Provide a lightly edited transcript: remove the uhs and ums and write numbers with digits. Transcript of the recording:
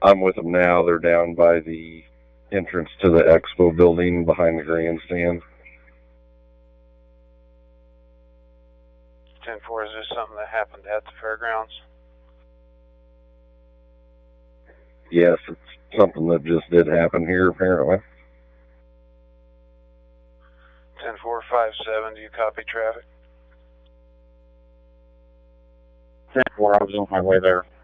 I'm with them now. They're down by the entrance to the expo building behind the grandstand. 10-4, is this something that happened at the fairgrounds? Yes, it's something that just did happen here, apparently. 10-4-5-7, do you copy traffic? 10-4, I was on my way there.